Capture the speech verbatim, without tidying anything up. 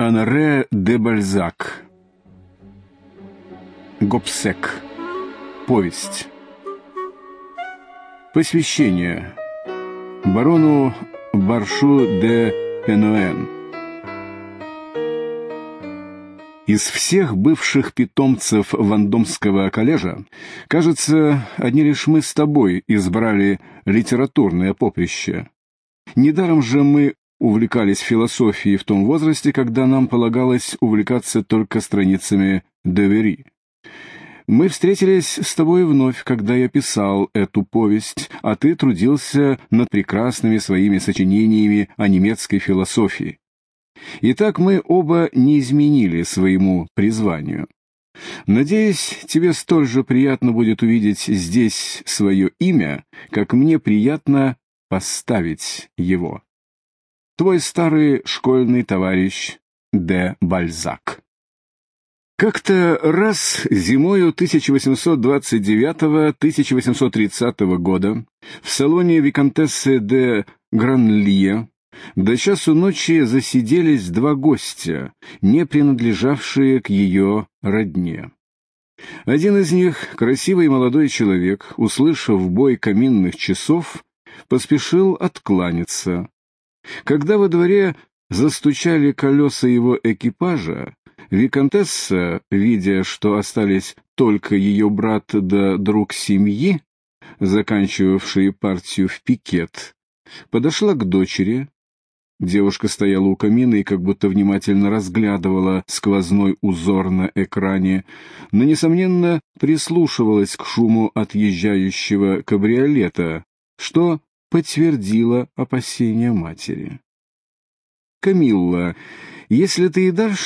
Оноре де Бальзак. Гобсек. Повесть. Посвящение барону Баршу де Пенуэн. Из всех бывших питомцев Вандомского коллежа, кажется, одни лишь мы с тобой избрали литературное поприще. Недаром же мы увлекались философией в том возрасте, когда нам полагалось увлекаться только страницами де Вери. Мы встретились с тобой вновь, когда я писал эту повесть, а ты трудился над прекрасными своими сочинениями о немецкой философии. Итак, мы оба не изменили своему призванию. Надеюсь, тебе столь же приятно будет увидеть здесь свое имя, как мне приятно поставить его. Твой старый школьный товарищ де Бальзак. Как-то раз зимою тысяча восемьсот двадцать девятого — тысяча восемьсот тридцатого года в салоне виконтессы де Гранлье до часу ночи засиделись два гостя, не принадлежавшие к ее родне. Один из них, красивый молодой человек, услышав бой каминных часов, поспешил откланяться. Когда во дворе застучали колеса его экипажа, виконтесса, видя, что остались только ее брат да друг семьи, заканчивавшие партию в пикет, подошла к дочери. Девушка стояла у камина и как будто внимательно разглядывала сквозной узор на экране, но, несомненно, прислушивалась к шуму отъезжающего кабриолета, что подтвердило опасения матери. «Камилла, если ты и дальше